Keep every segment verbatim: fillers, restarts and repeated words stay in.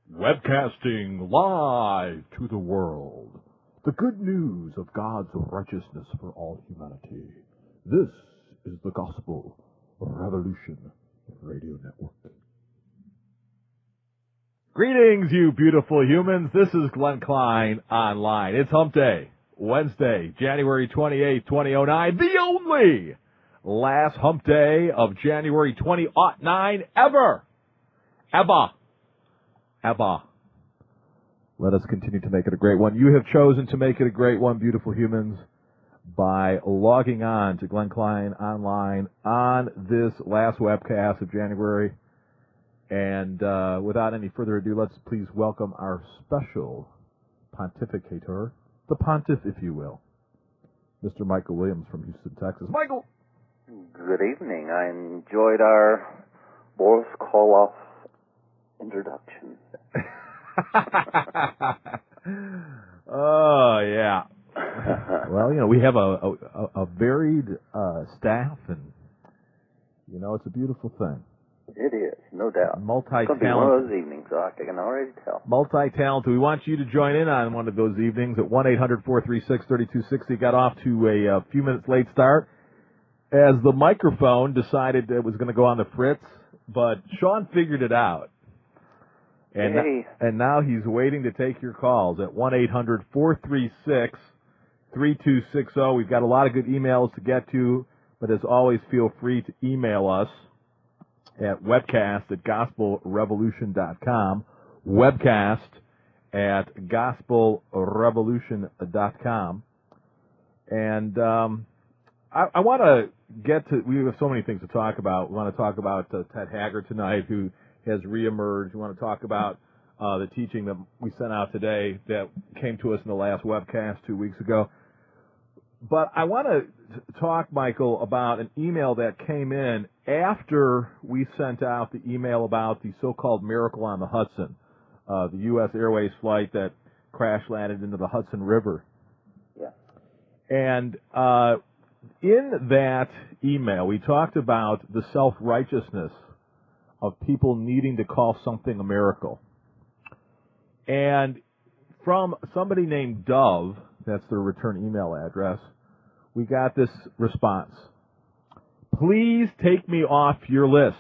Webcasting live to the world. The good news of God's righteousness for all humanity. This is the Gospel Revolution Radio Network. Greetings, you beautiful humans. This is Glenn Klein Online. It's Hump Day, Wednesday, January twenty-eighth, twenty oh nine, the only last Hump Day of January twenty oh nine ever. Ever. Abba. Let us continue to make it a great one. You have chosen to make it a great one, beautiful humans, by logging on to Glenn Klein Online on this last webcast of January. And uh, without any further ado, let's please welcome our special pontificator, the pontiff, if you will, Mister Michael Williams from Houston, Texas. Michael! Good evening. I enjoyed our Boris Karloff introduction. Oh, yeah. Well, you know, we have a, a, a varied uh, staff, and, you know, it's a beautiful thing. It is, no doubt. Multi-talented. It's going to be one of those evenings, I can already tell. Multi-talented. We want you to join in on one of those evenings at one eight hundred, four three six, three two six zero. Got off to a, a few minutes late start as the microphone decided it was going to go on the fritz, but Sean figured it out. And, hey. and now he's waiting to take your calls at one eight hundred, four three six, three two six zero. We've got a lot of good emails to get to, but as always, feel free to email us at webcast at gospel revolution dot com, webcast at gospel revolution dot com. And um, I, I want to get to, we have so many things to talk about. We want to talk about uh, Ted Haggard tonight, who has reemerged. We want to talk about uh, the teaching that we sent out today that came to us in the last webcast two weeks ago. But I want to talk, Michael, about an email that came in after we sent out the email about the so-called Miracle on the Hudson, uh, the U S Airways flight that crash-landed into the Hudson River. Yeah. And uh, in that email, we talked about the self-righteousness of people needing to call something a miracle. And from somebody named Dove, that's their return email address, we got this response. Please take me off your list.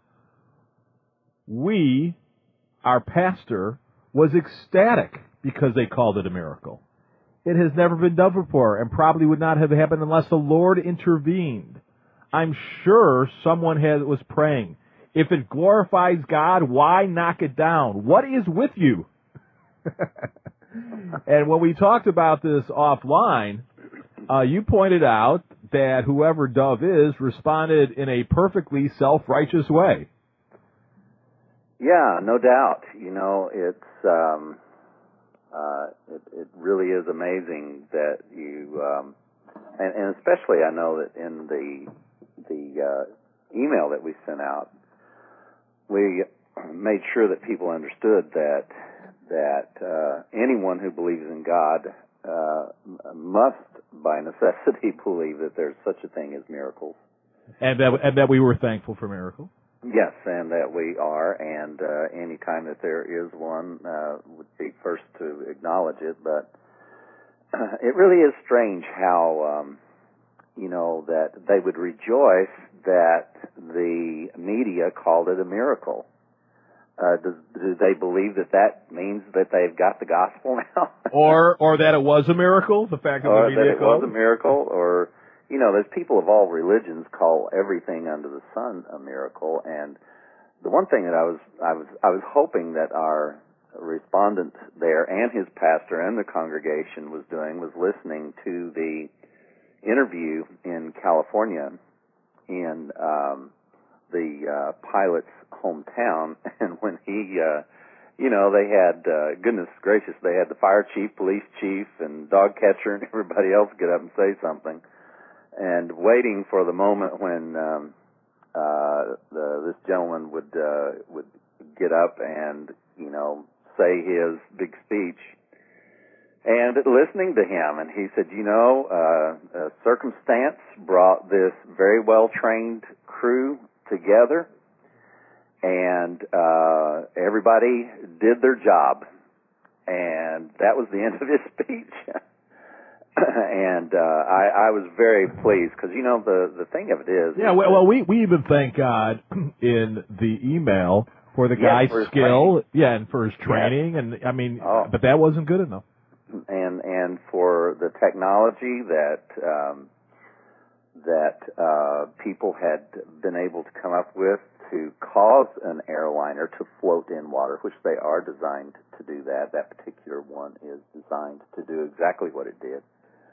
We, our pastor, was ecstatic because they called it a miracle. It has never been done before and probably would not have happened unless the Lord intervened. I'm sure someone had, was praying. If it glorifies God, why knock it down? What is with you? And when we talked about this offline, uh, you pointed out that whoever Dove is responded in a perfectly self-righteous way. Yeah, no doubt. You know, it's um, uh, it, it really is amazing that you, um, and, and especially I know that in the the uh, email that we sent out, we made sure that people understood that that uh, anyone who believes in God uh, must, by necessity, believe that there's such a thing as miracles. And that, and that we were thankful for miracles. Yes, and that we are, and uh, any time that there is one, uh, would be first to acknowledge it. But uh, it really is strange how, um, you know, that they would rejoice that the media called it a miracle. Uh, do, do they believe that that means that they've got the gospel now? or or that it was a miracle, the fact that or the media that it called was a miracle, or, you know, there's people of all religions call everything under the sun a miracle. And the one thing that I was I was I was hoping that our respondent there and his pastor and the congregation was doing was listening to the interview in California in um, the uh, pilot's hometown, and when he, uh, you know, they had, uh, goodness gracious, they had the fire chief, police chief, and dog catcher, and everybody else get up and say something, and waiting for the moment when um, uh, the, this gentleman would uh, would get up and, you know, say his big speech, and listening to him, and he said, you know, uh, a circumstance brought this very well-trained crew together, and uh, everybody did their job, and that was the end of his speech. And uh, I, I was very pleased because, you know, the, the thing of it is... Yeah, is well, well, we, we even thank God in the email for the yes, guy's for skill, yeah, and for his yes. training, and I mean, oh. but that wasn't good enough. And and for the technology that um, that uh, people had been able to come up with to cause an airliner to float in water, which they are designed to do that. That particular one is designed to do exactly what it did.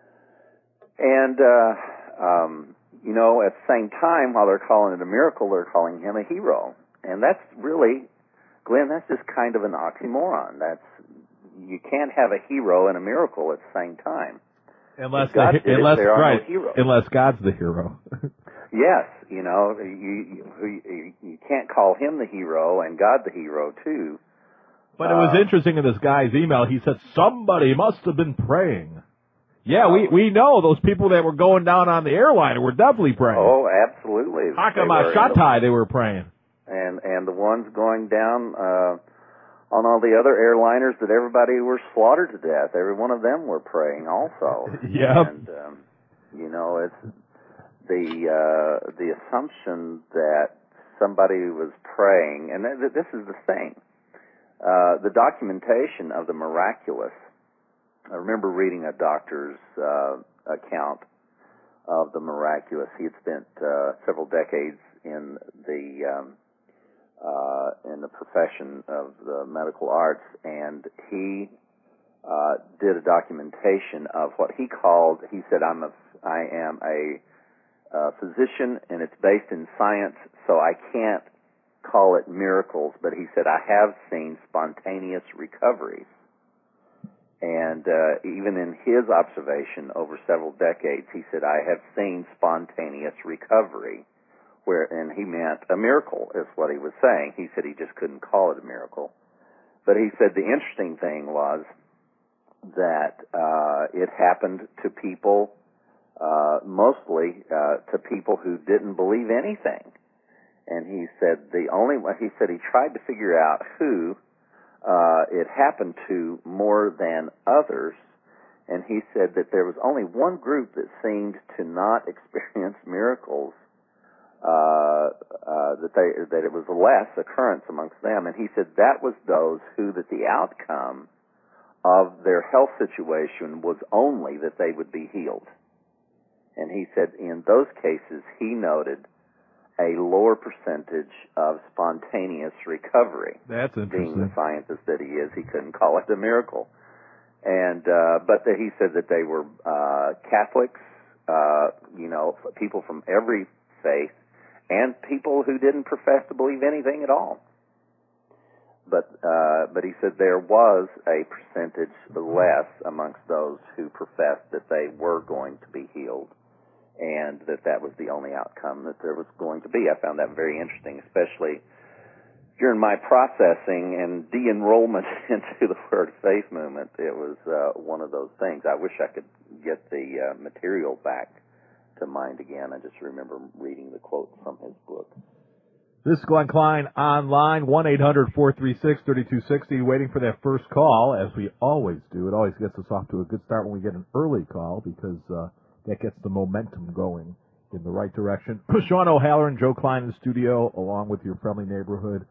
And, uh, um, you know, at the same time, while they're calling it a miracle, they're calling him a hero. And that's really, Glenn, that's just kind of an oxymoron. That's, you can't have a hero and a miracle at the same time. Unless, God the, did unless it, there are right, no heroes. unless God's the hero. Yes, you know, you, you you can't call him the hero and God the hero too. But it was uh, interesting in this guy's email. He said somebody must have been praying. Yeah, we we know those people that were going down on the airliner were definitely praying. Oh, absolutely. Hakama Shatai, they were praying. And and the ones going down uh, on all the other airliners that everybody were slaughtered to death. Every one of them were praying also. Yep. And um, you know, it's the uh, the assumption that somebody was praying, and th- this is the thing. Uh, the documentation of the miraculous. I remember reading a doctor's uh, account of the miraculous. He had spent uh, several decades in the um, uh, in the profession of the medical arts, and he uh, did a documentation of what he called. He said, "I'm a, I am a uh, physician, and it's based in science, so I can't call it miracles." But he said, "I have seen spontaneous recoveries." And uh, even in his observation over several decades, he said, "I have seen spontaneous recovery," where, and he meant a miracle is what he was saying. He said he just couldn't call it a miracle. But he said the interesting thing was that uh, it happened to people, uh, mostly uh, to people who didn't believe anything. And he said the only, he said he tried to figure out who Uh, it happened to more than others, and he said that there was only one group that seemed to not experience miracles, uh, uh, that they that it was less occurrence amongst them, and he said that was those who that the outcome of their health situation was only that they would be healed. And he said in those cases he noted a lower percentage of spontaneous recovery. That's interesting. Being the scientist that he is, he couldn't call it a miracle. And uh, but the, he said that they were uh, Catholics, uh, you know, people from every faith, and people who didn't profess to believe anything at all. But uh, but he said there was a percentage less amongst those who professed that they were going to be healed, and that that was the only outcome that there was going to be. I found that very interesting, especially during my processing and de-enrollment into the Word of Faith movement. It was uh, one of those things. I wish I could get the uh, material back to mind again. I just remember reading the quote from his book. This is Glenn Klein online, one eight hundred four three six three two six zero, waiting for that first call, as we always do. It always gets us off to a good start when we get an early call, because uh, that gets the momentum going in the right direction. Sean O'Halloran, Joe Klein in the studio, along with your friendly neighborhood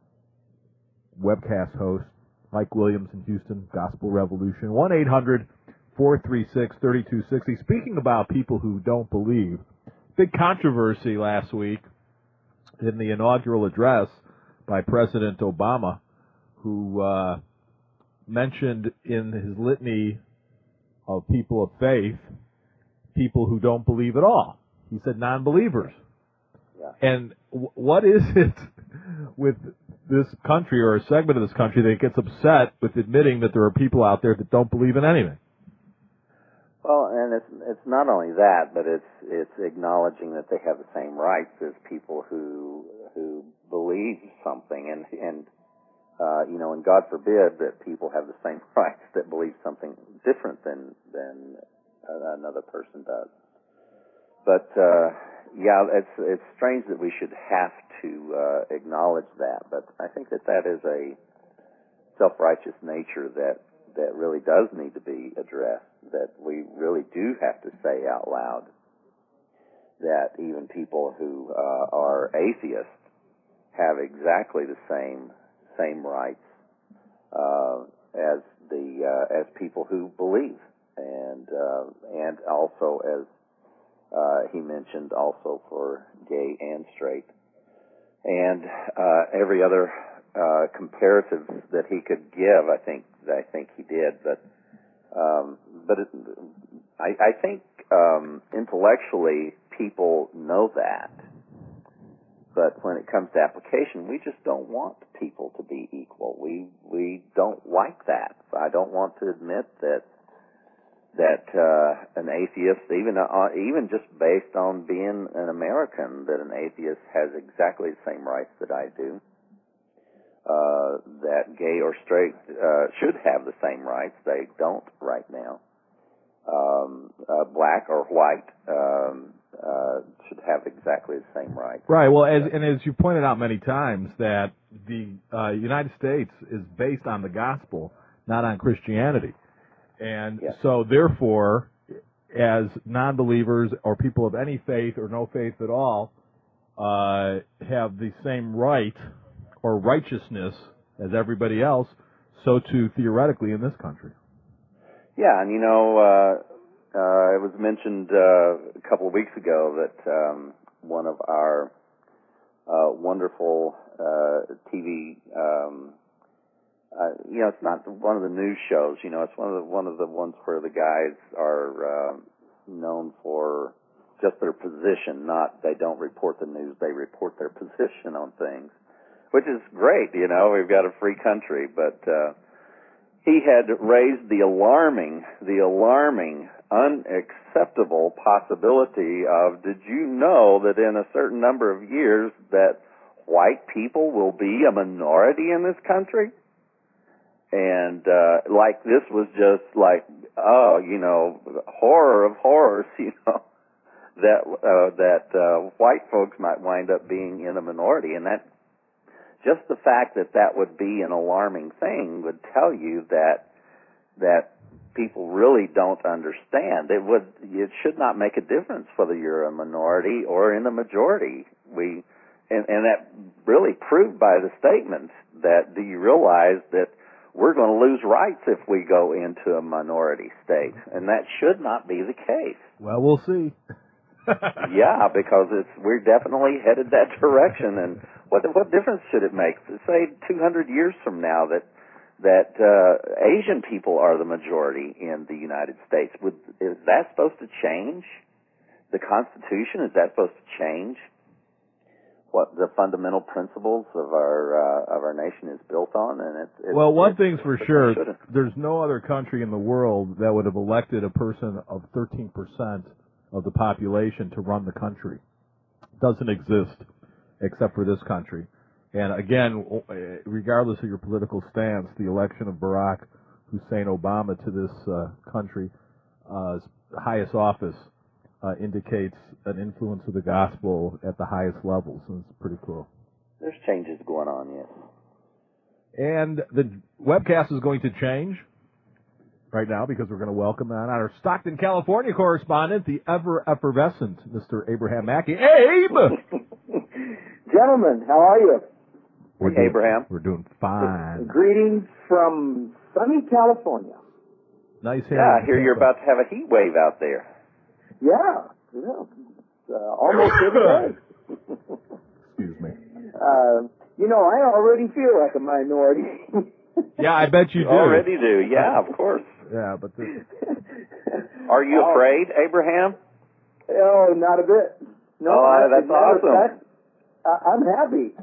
webcast host, Mike Williams in Houston, Gospel Revolution, one eight hundred four three six three two six zero. Speaking about people who don't believe, big controversy last week in the inaugural address by President Obama, who uh, mentioned in his litany of people of faith, people who don't believe at all. He said non-believers. Yeah. And w- what is it with this country, or a segment of this country, that gets upset with admitting that there are people out there that don't believe in anything? Well, and it's it's not only that, but it's it's acknowledging that they have the same rights as people who who believe something, and and uh, you know, and God forbid that people have the same rights that believe something different than than another person does. But uh, yeah, it's it's strange that we should have to uh, acknowledge that, but I think that that is a self-righteous nature that that really does need to be addressed. That we really do have to say out loud that even people who uh, are atheists have exactly the same same rights uh, as the uh, as people who believe, and uh, and also as uh, he mentioned, also for gay and straight, and uh, every other uh, comparative that he could give. I think I think he did, but um, but it, I, I think um, intellectually people know that. But when it comes to application, we just don't want people to be equal. We we don't like that. I don't want to admit that that uh, an atheist, even uh, even just based on being an American, that an atheist has exactly the same rights that I do. Uh, that gay or straight uh, should have the same rights. They don't right now. Um, uh, black or white um, uh, should have exactly the same rights. Right. Well, as and as you pointed out many times, that the uh, United States is based on the gospel, not on Christianity, and yes. so therefore, as non-believers or people of any faith or no faith at all, uh, have the same right or righteousness as everybody else. So too, theoretically, in this country. Yeah, and you know, uh, uh, it was mentioned uh, a couple of weeks ago that um, one of our uh, wonderful uh, T V, um, uh, you know, it's not one of the news shows. You know, it's one of the one of the ones where the guys are uh, known for just their position. Not they don't report the news; they report their position on things, which is great. You know, we've got a free country, but. Uh, He had raised the alarming, the alarming, unacceptable possibility of, did you know that in a certain number of years that white people will be a minority in this country? And, uh, like this was just like, oh, you know, horror of horrors, you know, that, uh, that, uh, white folks might wind up being in a minority. And that, just the fact that that would be an alarming thing would tell you that that people really don't understand. It would it should not make a difference whether you're a minority or in a majority. We and, and that really proved by the statement that do you realize that we're going to lose rights if we go into a minority state, and that should not be the case. Well, we'll see. Yeah, because it's we're definitely headed that direction. And what what difference should it make? Say two hundred years from now that that uh, Asian people are the majority in the United States. Would is that supposed to change the Constitution? Is that supposed to change what the fundamental principles of our uh, of our nation is built on? And it's, it's well, one it's, thing's for sure: there's no other country in the world that would have elected a person of thirteen percent of the population to run the country. It doesn't exist except for this country. And again, regardless of your political stance, the election of Barack Hussein Obama to this uh, country, uh, highest office, uh, indicates an influence of the gospel at the highest levels, and it's pretty cool. There's changes going on, yes. And the webcast is going to change right now because we're going to welcome on our Stockton, California correspondent, the ever-effervescent Mister Abraham Mackey. Abe! Gentlemen, how are you? We're hey, doing, Abraham. We're doing fine. Greetings from sunny California. Nice hair. Yeah, I hear you're about to have a heat wave out there. Yeah, yeah. Uh, almost every day. Excuse me. Uh, you know, I already feel like a minority. Yeah, I bet you do. Already do, yeah, of course. Yeah, but this... Are you oh, afraid, Abraham? Oh, not a bit. No, oh, I, that's awesome. Fact, I, I'm happy.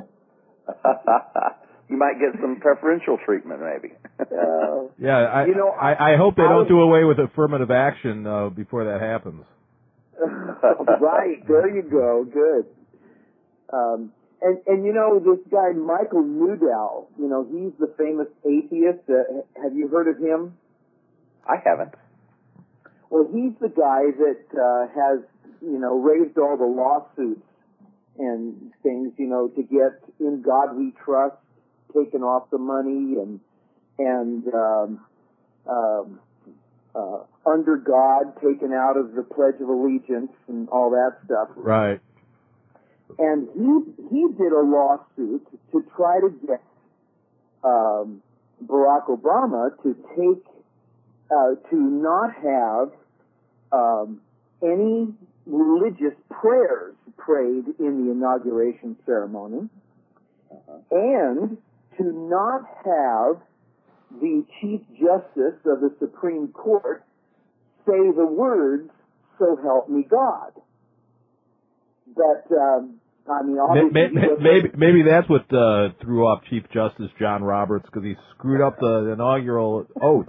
You might get some preferential treatment, maybe. Uh, yeah, I, you know, I, I hope they I don't was, do away with affirmative action uh, before that happens. Right, there you go. Good. Um, and, and you know, this guy, Michael Newdow, you know, he's the famous atheist. Uh, have you heard of him? I haven't. Well, he's the guy that uh, has you know, raised all the lawsuits and things, you know, to get In God We Trust taken off the money and and um, um, uh, Under God taken out of the Pledge of Allegiance and all that stuff. Right. And he he did a lawsuit to try to get um, Barack Obama to take uh, to not have um, any religious prayers prayed in the inauguration ceremony, uh-huh. and to not have the Chief Justice of the Supreme Court say the words, "So help me God." But, um, I mean, obviously... Maybe, maybe, maybe that's what uh, threw off Chief Justice John Roberts, because he screwed up the inaugural oath.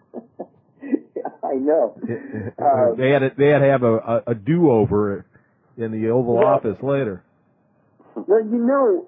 I know. Um, they had to, they had to have a, a, a do-over in the Oval yeah. Office later. Well, you know,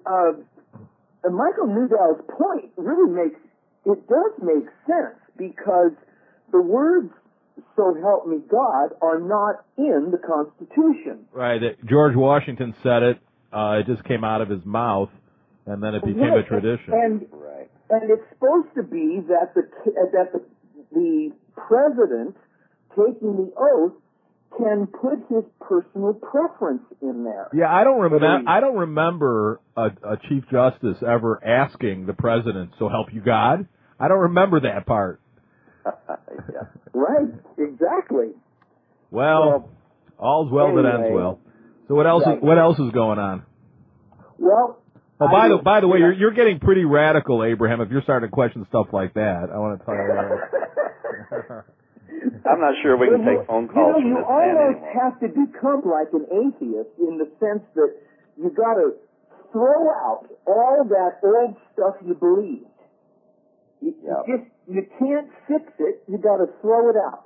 uh, Michael Newdow's point really makes, it does make sense, because the words, "So help me God," are not in the Constitution. Right. George Washington said it. Uh, it just came out of his mouth, and then it became right. a tradition. And, right. and it's supposed to be that the that the, the president taking the oath can put his personal preference in there. Yeah, I don't remember. I don't remember a, a Chief Justice ever asking the president, "So help you God." I don't remember that part. yeah. Right. Exactly. Well, well all's well anyway, that ends well. So what else? Right. Is, what else is going on? Well. Oh, by I, the by the way, yeah. you're you're getting pretty radical, Abraham. If you're starting to question stuff like that, I want to tell you that. I'm not sure we can take phone calls you know, from this man You almost anymore. have to become like an atheist in the sense that you got to throw out all that old stuff you believed. You, Yep. you just you can't fix it. You got to throw it out.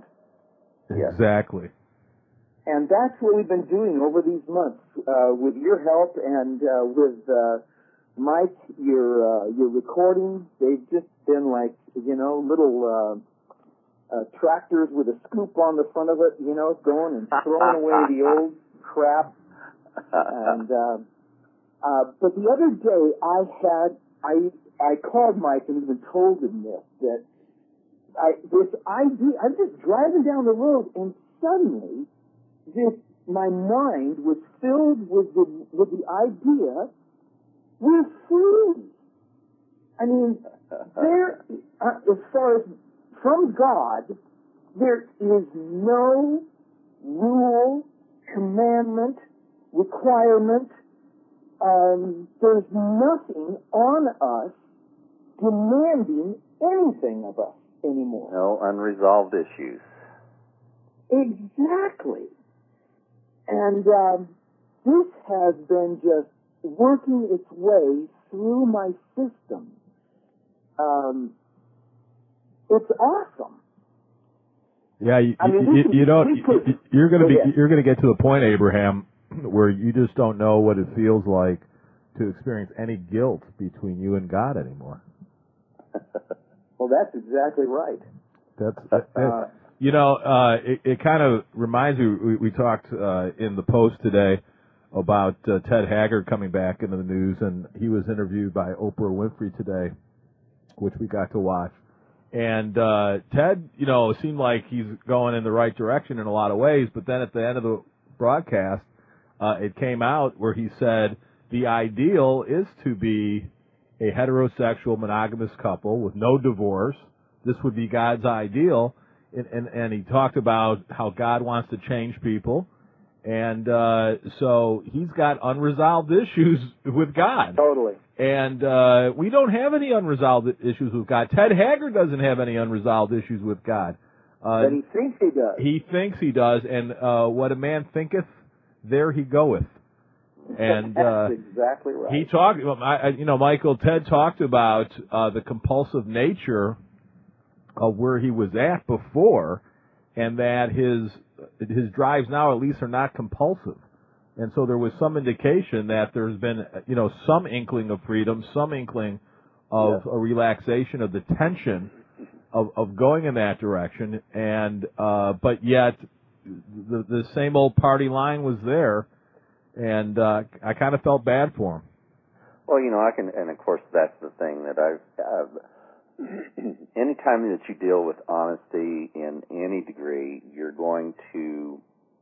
Exactly. And that's what we've been doing over these months uh, with your help and uh, with uh, Mike. Your uh, your recordings, they've just been like you know little. Uh, Uh, tractors with a scoop on the front of it, you know, going and throwing away the old crap. And uh, uh, but the other day, I had I I called Mike and even told him this that I this idea. I'm just driving down the road and suddenly, this my mind was filled with the with the idea we're free. I mean, there uh, as far as from God, there is no rule, commandment, requirement. Um, there's nothing on us demanding anything of us anymore. No unresolved issues. Exactly. And um, this has been just working its way through my system. Um, It's awesome. Yeah, you, I mean, you, could, you don't. could, you're going to be. yeah. You're going to get to the point, Abraham, where you just don't know what it feels like to experience any guilt between you and God anymore. Well, that's exactly right. That's. That, Uh, you know, uh, it, it kind of reminds me. We, we talked uh, in the Post today about uh, Ted Haggard coming back into the news, and he was interviewed by Oprah Winfrey today, which we got to watch. And uh, Ted, you know, seemed like he's going in the right direction in a lot of ways, but then at the end of the broadcast, uh, it came out where he said the ideal is to be a heterosexual monogamous couple with no divorce. This would be God's ideal. And, and, and he talked about how God wants to change people. And uh, so he's got unresolved issues with God. Totally. And uh, we don't have any unresolved issues with God. Ted Haggard doesn't have any unresolved issues with God. Uh, but he thinks he does. He thinks he does, and uh, what a man thinketh, there he goeth. And uh, that's exactly right. He talked, you know, Michael, Ted talked about uh, the compulsive nature of where he was at before, and that his his drives now at least are not compulsive. And so there was some indication that there's been, you know, some inkling of freedom, some inkling of yeah. a relaxation of the tension of, of going in that direction. And uh, but yet the the same old party line was there, and uh, I kind of felt bad for him. Well, you know, I can, and of course, that's the thing that I've. Uh, anytime that you deal with honesty in any degree, you're going to,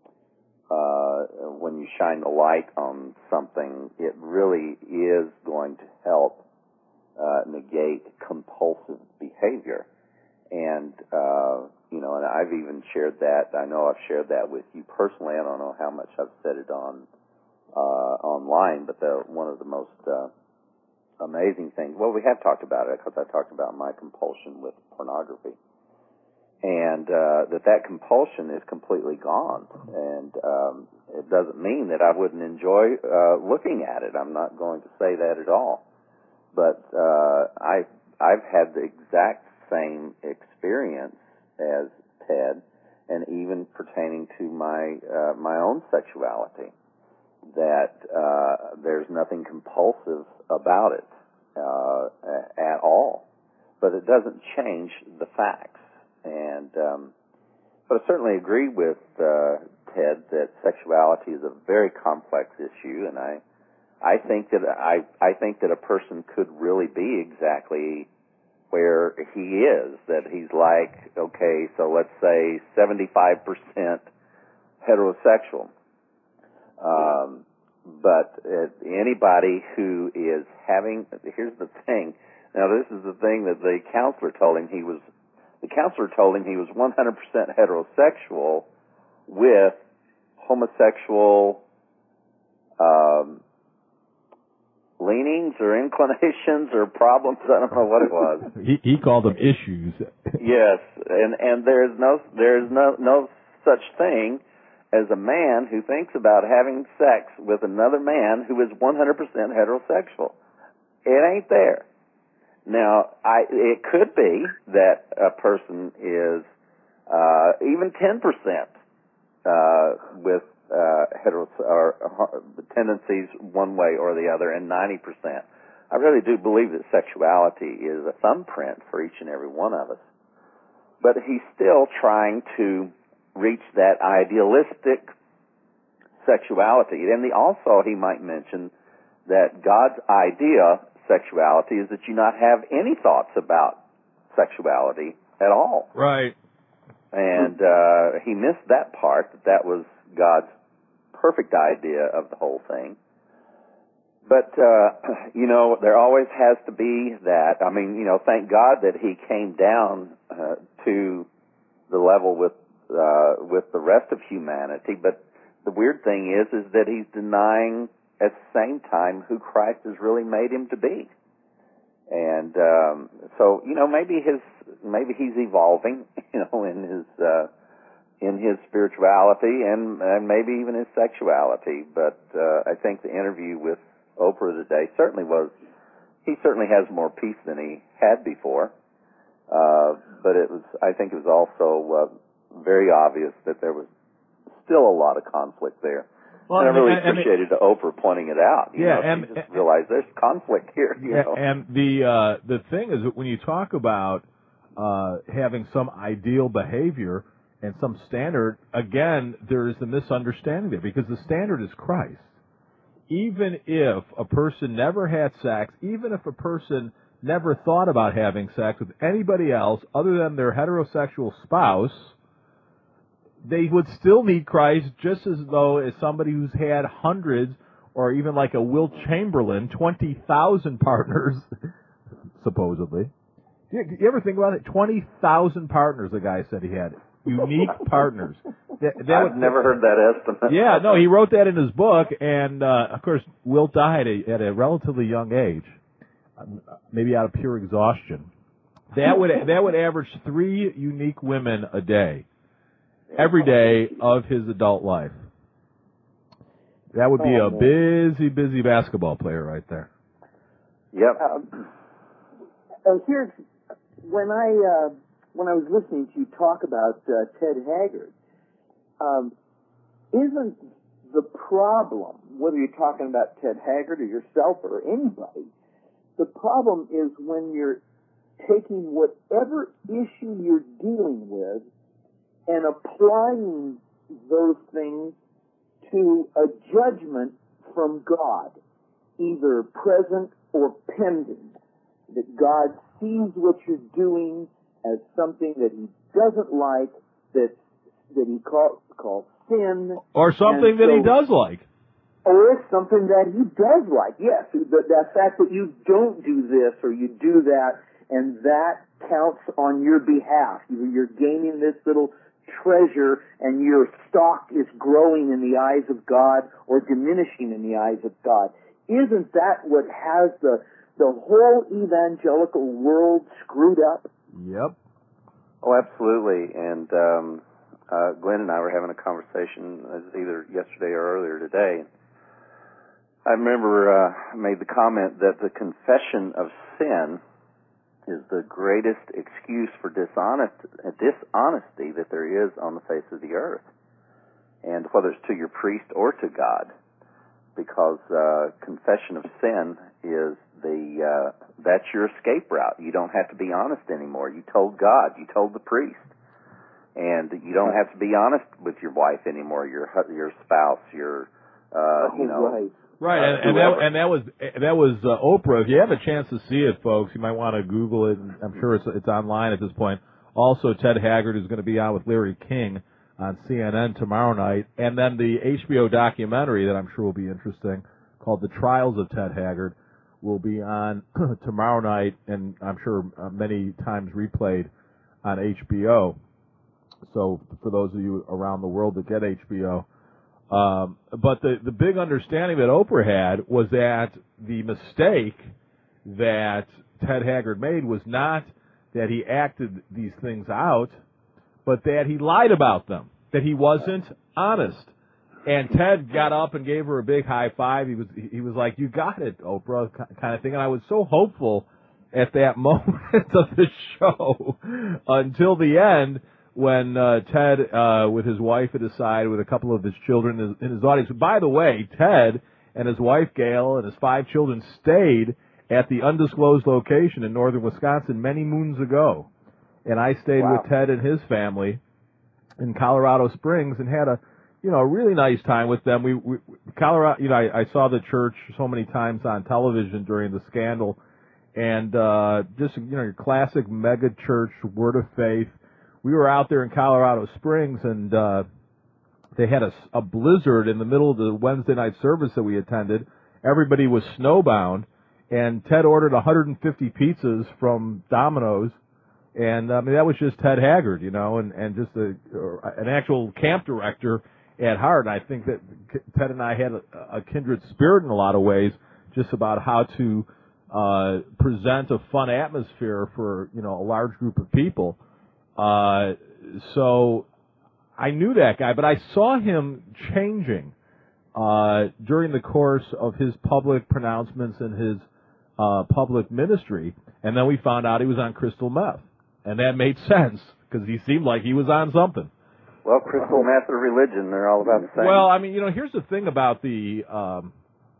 uh, when you shine the light on something, it really is going to help uh, negate compulsive behavior. And, uh, you know, and I've even shared that. I know I've shared that with you personally. I don't know how much I've said it on uh, online, but the, one of the most uh, amazing things, well, we have talked about it because I talked about my compulsion with pornography. And uh, that that compulsion is completely gone. And um, it doesn't mean that I wouldn't enjoy uh, looking at it. I'm not going to say that at all. But uh, I, I've had the exact same experience as Ted, and even pertaining to my uh, my own sexuality, that uh, there's nothing compulsive about it uh, at all, but it doesn't change the facts. And um, but I certainly agree with uh, Ted that sexuality is a very complex issue, and I I think that I I think that a person could really be exactly where he is, that he's like, okay, so let's say seventy-five percent heterosexual. Um, but uh, anybody who is having, here's the thing, now this is the thing that the counselor told him, he was, the counselor told him he was one hundred percent heterosexual with homosexual um, leanings or inclinations or problems. I don't know what it was. He, he called them issues. Yes, and and there is no there is no no such thing as a man who thinks about having sex with another man who is one hundred percent heterosexual. It ain't there. Now, I it could be that a person is uh, even ten percent uh, with Uh, hetero or uh, tendencies one way or the other, and ninety percent. I really do believe that sexuality is a thumbprint for each and every one of us. But he's still trying to reach that idealistic sexuality. And the, also he might mention that God's idea sexuality is that you not have any thoughts about sexuality at all. Right. And uh, he missed that part, that that was God's perfect idea of the whole thing. But, uh, you know, there always has to be that. I mean, you know, thank God that he came down uh, to the level with uh, with the rest of humanity. But the weird thing is, is that he's denying at the same time who Christ has really made him to be. And um, so, you know, maybe his maybe he's evolving, you know, in his uh, in his spirituality and, and maybe even his sexuality. But uh, I think the interview with Oprah today certainly was, he certainly has more peace than he had before. Uh, but it was, I think it was also uh, very obvious that there was still a lot of conflict there. Well, and I really and, appreciated and, Oprah pointing it out. You yeah, know, and, she just and, realized there's conflict here. You yeah, know? And the uh, the thing is that when you talk about uh, having some ideal behavior and some standard, again, there is a misunderstanding there, because the standard is Christ. Even if a person never had sex, even if a person never thought about having sex with anybody else other than their heterosexual spouse, they would still need Christ, just as though as somebody who's had hundreds, or even like a Wilt Chamberlain, twenty thousand partners, supposedly. You, you ever think about it? twenty thousand partners, the guy said he had. Unique partners. That, that I've would, never heard that estimate. Yeah, no, he wrote that in his book, and uh, of course, Wilt died at a relatively young age, maybe out of pure exhaustion. That would that would average three unique women a day, every day of his adult life. That would be oh, a man. busy, busy basketball player right there. Yep. Um, uh, here's when I. Uh, When I was listening to you talk about uh, Ted Haggard, um, isn't the problem, whether you're talking about Ted Haggard or yourself or anybody, the problem is when you're taking whatever issue you're dealing with and applying those things to a judgment from God, either present or pending, that God sees what you're doing as something that he doesn't like, that that he calls call sin. Or something so, that he does like. Or something that he does like, yes. The, the fact that you don't do this or you do that, and that counts on your behalf. You're gaining this little treasure, and your stock is growing in the eyes of God or diminishing in the eyes of God. Isn't that what has the the whole evangelical world screwed up? Yep. Oh, absolutely. And um, uh, Glenn and I were having a conversation either yesterday or earlier today. I remember uh, I made the comment that the confession of sin is the greatest excuse for dishonest, uh, dishonesty that there is on the face of the earth, and whether it's to your priest or to God, because uh, confession of sin is the uh, that's your escape route. You don't have to be honest anymore. You told God, you told the priest, and you don't have to be honest with your wife anymore, your your spouse, your uh, you know. Right. Right, and, and that and that was that was uh, Oprah. If you have a chance to see it, folks, you might want to Google it. I'm sure it's it's online at this point. Also, Ted Haggard is going to be on with Larry King on C N N tomorrow night, and then the H B O documentary that I'm sure will be interesting, called "The Trials of Ted Haggard," will be on tomorrow night, and I'm sure uh, many times replayed on H B O. So for those of you around the world that get H B O. Um, but the, the big understanding that Oprah had was that the mistake that Ted Haggard made was not that he acted these things out, but that he lied about them, that he wasn't honest. And Ted got up and gave her a big high five. He was he was like, "You got it, Oprah," kind of thing. And I was so hopeful at that moment of the show until the end, when uh, Ted, uh, with his wife at his side, with a couple of his children in his, in his audience. By the way, Ted and his wife Gail and his five children stayed at the undisclosed location in northern Wisconsin many moons ago. And I stayed Wow. with Ted and his family in Colorado Springs and had a, you know, a really nice time with them. We, we Colorado, you know, I, I saw the church so many times on television during the scandal, and uh, just, you know, your classic mega church, word of faith. We were out there in Colorado Springs, and uh, they had a, a blizzard in the middle of the Wednesday night service that we attended. Everybody was snowbound, and Ted ordered one hundred fifty pizzas from Domino's, and I mean that was just Ted Haggard, you know, and and just a, an actual camp director at heart. I think that Ted and I had a, a kindred spirit in a lot of ways, just about how to uh, present a fun atmosphere for, you know, a large group of people. Uh, so I knew that guy, but I saw him changing, uh, during the course of his public pronouncements and his, uh, public ministry. And then we found out he was on crystal meth. And that made sense, because he seemed like he was on something. Well, crystal meth or religion, they're all about the same. Well, I mean, you know, here's the thing about the, um,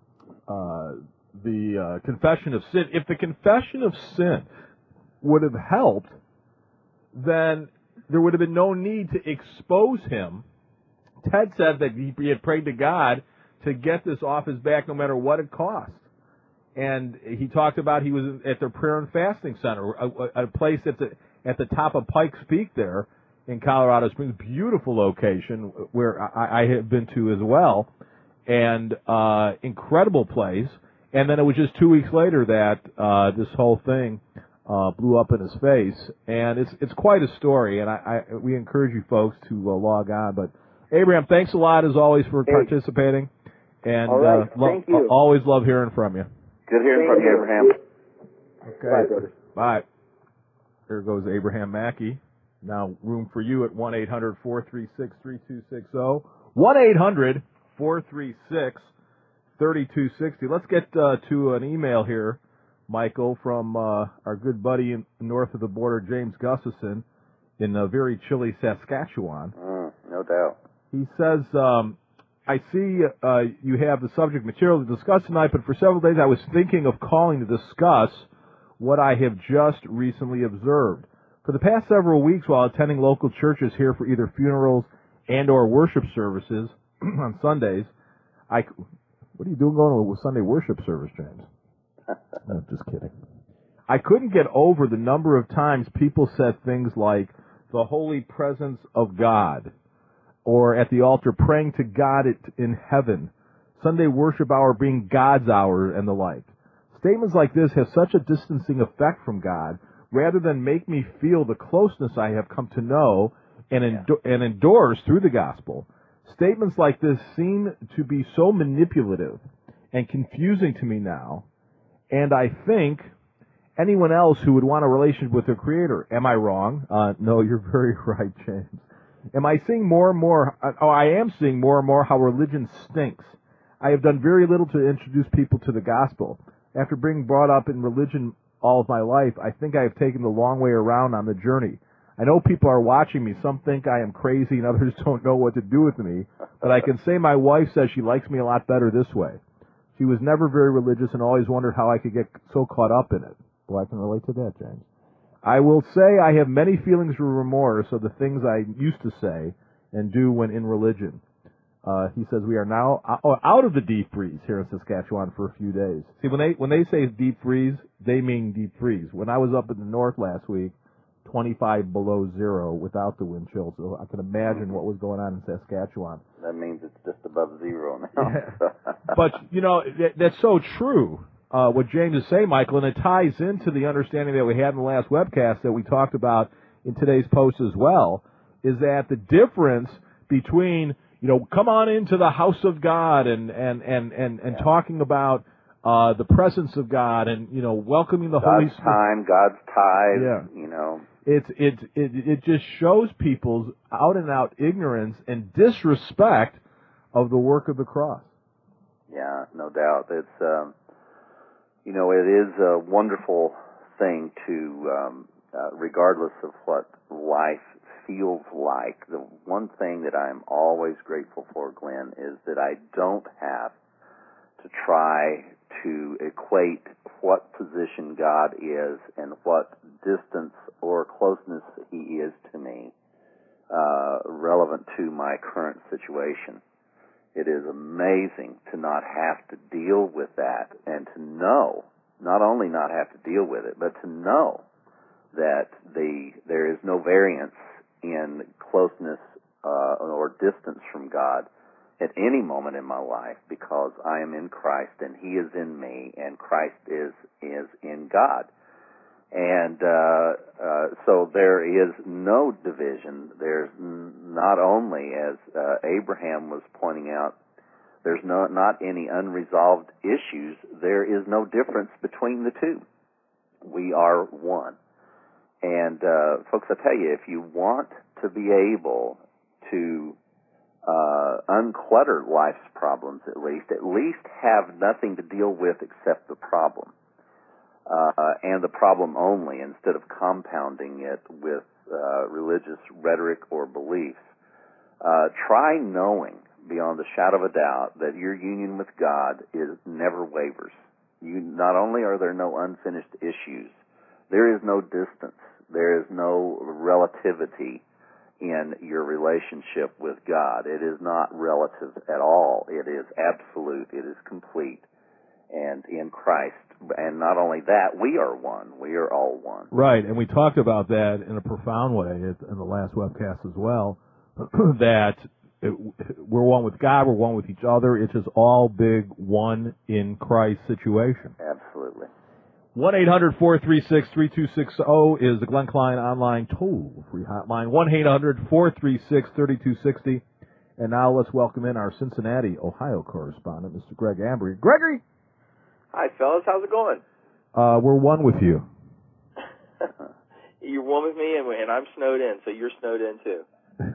uh, the, uh, confession of sin. If the confession of sin would have helped, then there would have been no need to expose him. Ted said that he had prayed to God to get this off his back no matter what it cost. And he talked about he was at the prayer and fasting center, a, a place at the, at the top of Pikes Peak there in Colorado Springs, beautiful location where I, I have been to as well, and uh, incredible place. And then it was just two weeks later that uh, this whole thing Uh, blew up in his face, and it's it's quite a story, and I, I we encourage you folks to uh, log on. But Abraham, thanks a lot as always for Hey. participating, and All right. uh, lo- Thank you. always love hearing from you. Good hearing Thank from you, you. Abraham. Okay, Bye, brother. bye. There goes Abraham Mackey. Now room for you at one eight hundred four three six three two six zero. one eight hundred four three six three two six zero. Let's get uh, to an email here, Michael, from uh, our good buddy in, north of the border, James Gustafson, in uh, very chilly Saskatchewan. Mm, no doubt. He says, um, I see uh, you have the subject material to discuss tonight, but for several days I was thinking of calling to discuss what I have just recently observed. For the past several weeks while attending local churches here for either funerals, and or worship services on Sundays, I, what are you doing going to a Sunday worship service, James? No, just kidding. I couldn't get over the number of times people said things like, the holy presence of God, or at the altar praying to God in heaven, Sunday worship hour being God's hour, and the like. Statements like this have such a distancing effect from God, rather than make me feel the closeness I have come to know and, endo- and endorse through the gospel. Statements like this seem to be so manipulative and confusing to me now, and I think anyone else who would want a relationship with their Creator. Am I wrong? Uh, no, you're very right, James. Am I seeing more and more, oh, I am seeing more and more how religion stinks. I have done very little to introduce people to the gospel. After being brought up in religion all of my life, I think I have taken the long way around on the journey. I know people are watching me. Some think I am crazy and others don't know what to do with me. But I can say my wife says she likes me a lot better this way. She was never very religious and always wondered how I could get so caught up in it. Well, I can relate to that, James. I will say I have many feelings of remorse of the things I used to say and do when in religion. Uh, he says we are now out of the deep freeze here in Saskatchewan for a few days. See, when they when they say deep freeze, they mean deep freeze. When I was up in the north last week, twenty-five below zero without the wind chill, so I can imagine what was going on in Saskatchewan. That means it's just above zero now. Yeah. But, you know, that, that's so true, uh, what James is saying, Michael, and it ties into the understanding that we had in the last webcast that we talked about in today's post as well, is that the difference between, you know, come on into the house of God and, and, and, and, and yeah. talking about uh, the presence of God and, you know, welcoming the God's Holy Spirit. time, God's tithe, yeah. you know. It's, it, it, it just shows people's out and out ignorance and disrespect of the work of the cross. Yeah, no doubt. It's, um, you know, it is a wonderful thing to, um, uh, regardless of what life feels like, the one thing that I'm always grateful for, Glenn, is that I don't have to try to equate what position God is and what distance or closeness He is to me uh, relevant to my current situation. It is amazing to not have to deal with that and to know, not only not have to deal with it, but to know that the there is no variance in closeness uh, or distance from God at any moment in my life, because I am in Christ and He is in me and Christ is is in God. And uh, uh, so there is no division. There's n- not only, as uh, Abraham was pointing out, there's no, not any unresolved issues. There is no difference between the two. We are one. And uh, folks, I tell you, if you want to be able to uh, unclutter life's problems, at least, at least have nothing to deal with except the problem. Uh, and the problem only, instead of compounding it with uh, religious rhetoric or beliefs. Uh, try knowing beyond the shadow of a doubt that your union with God is never wavers. You, not only are there no unfinished issues, there is no distance, there is no relativity in your relationship with God. It is not relative at all. It is absolute. It is complete. And in Christ, and not only that, we are one. We are all one. Right, and we talked about that in a profound way in the last webcast as well, that it, we're one with God, we're one with each other. It's just all big one in Christ situation. Absolutely. one eight hundred four three six three two six zero is the Glenn Klein online toll-free hotline, one eight hundred four three six three two six zero. And now let's welcome in our Cincinnati, Ohio correspondent, Mister Greg Ambry. Gregory! Hi, fellas. How's it going? Uh, we're one with you. You're one with me, and, and I'm snowed in, so you're snowed in, too.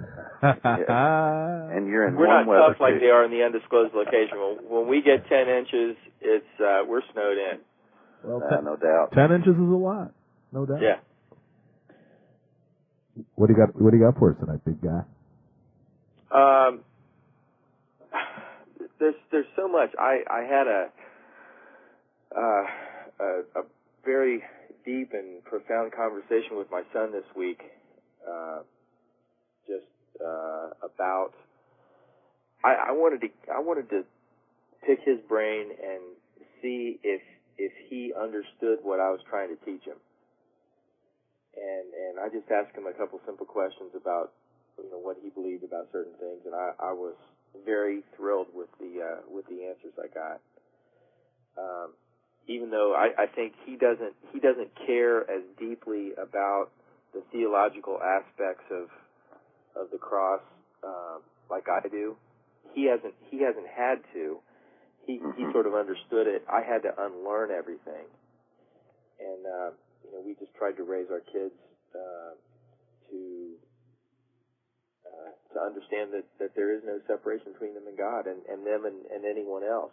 Yeah. And you're in we're one not weather, tough like too. they are in the undisclosed location. When, when we get ten inches, it's uh, we're snowed in. Well, uh, ten, no doubt. Ten inches is a lot. No doubt. Yeah. What do you got? What do you got for us tonight, big guy? Um, there's there's so much. I I had a uh, a, a very deep and profound conversation with my son this week. Uh, just uh, about. I, I wanted to I wanted to pick his brain and see if if he understood what I was trying to teach him. And and I just asked him a couple simple questions about, you know, what he believed about certain things, and I, I was very thrilled with the uh, with the answers I got. Um, even though I, I think he doesn't he doesn't care as deeply about the theological aspects of of the cross uh, like I do. He hasn't he hasn't had to. He he sort of understood it. I had to unlearn everything, and uh, you know, we just tried to raise our kids uh, to uh, to understand that, that there is no separation between them and God, and, and them and, and anyone else.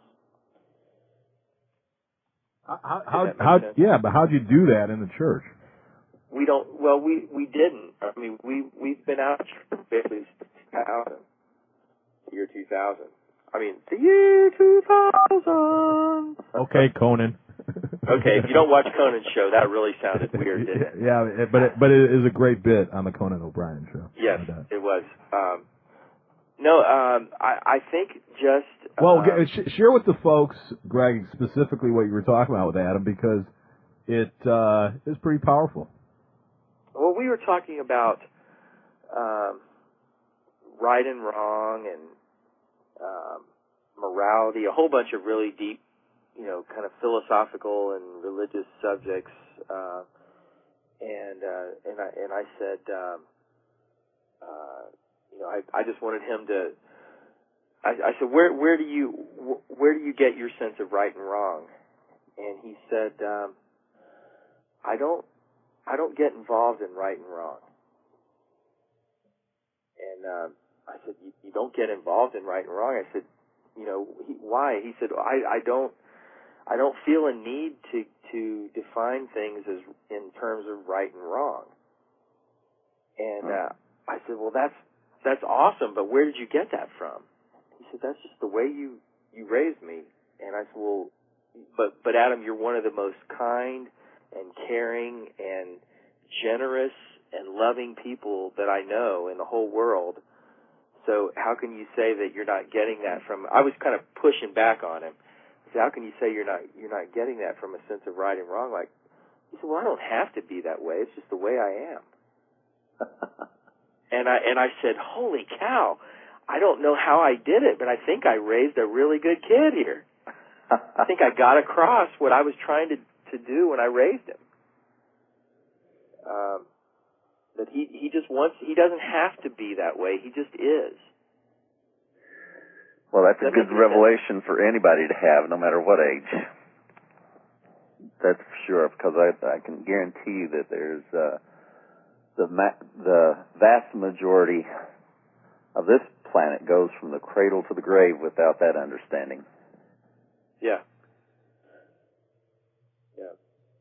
How, how, how yeah, but how'd you do that in the church? We don't. Well, we, we didn't. I mean, we we've been out basically since two thousand, year two thousand. I mean, the year two thousand. Okay, Conan. Okay, if you don't watch Conan's show, that really sounded weird, didn't it? Yeah, it, but it, but it is a great bit on the Conan O'Brien show. Yes, it was. Um, no, um, I, I think just... Well, um, sh- share with the folks, Greg, specifically what you were talking about with Adam, because it uh, is pretty powerful. Well, we were talking about um, right and wrong and um, morality, a whole bunch of really deep, you know, kind of philosophical and religious subjects, uh, and uh, and I and I said, um, uh, you know, I, I just wanted him to. I, I said, where where do you where do you get your sense of right and wrong? And he said, um, I don't I don't get involved in right and wrong. And uh, I said, you, you don't get involved in right and wrong. I said, you know, he, why? He said, I, I don't. I don't feel a need to, to define things as in terms of right and wrong. And uh, I said, well, that's that's awesome, but where did you get that from? He said, that's just the way you, you raised me. And I said, well, but but Adam, you're one of the most kind and caring and generous and loving people that I know in the whole world. So how can you say that you're not getting that from? I was kind of pushing back on him. How can you say you're not you're not getting that from a sense of right and wrong? Like, he said, well, I don't have to be that way. It's just the way I am. and I and I said, holy cow, I don't know how I did it, but I think I raised a really good kid here. I think I got across what I was trying to to do when I raised him. Um, that he he just wants he doesn't have to be that way. He just is. Well, that's a good revelation for anybody to have, no matter what age. That's for sure, because I, I can guarantee you that there's uh, the ma- the vast majority of this planet goes from the cradle to the grave without that understanding. Yeah. Yeah.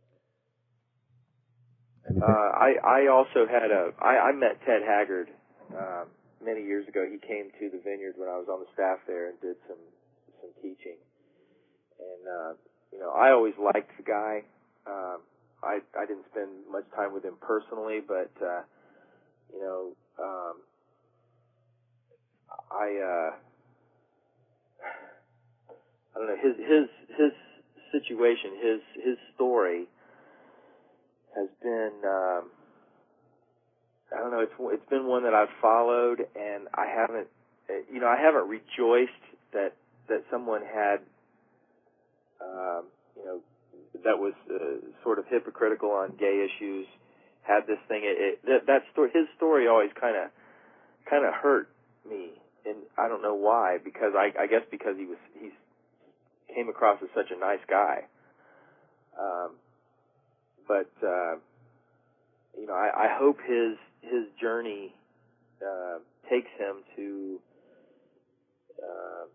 Uh, I I also had a I, I met Ted Haggard. Um, Many years ago, he came to the Vineyard when I was on the staff there and did some some teaching. And uh, you know, I always liked the guy. Um, I I didn't spend much time with him personally, but uh, you know, um, I uh, I don't know his his his situation, his his story has been. Um, I don't know. It's it's been one that I've followed, and I haven't, you know, I haven't rejoiced that that someone had, um, you know, that was uh, sort of hypocritical on gay issues, had this thing. It, it that, that story, his story, always kind of kind of hurt me, and I don't know why. Because I, I guess because he was he came across as such a nice guy, um, but uh, you know, I, I hope his his journey uh, takes him to uh,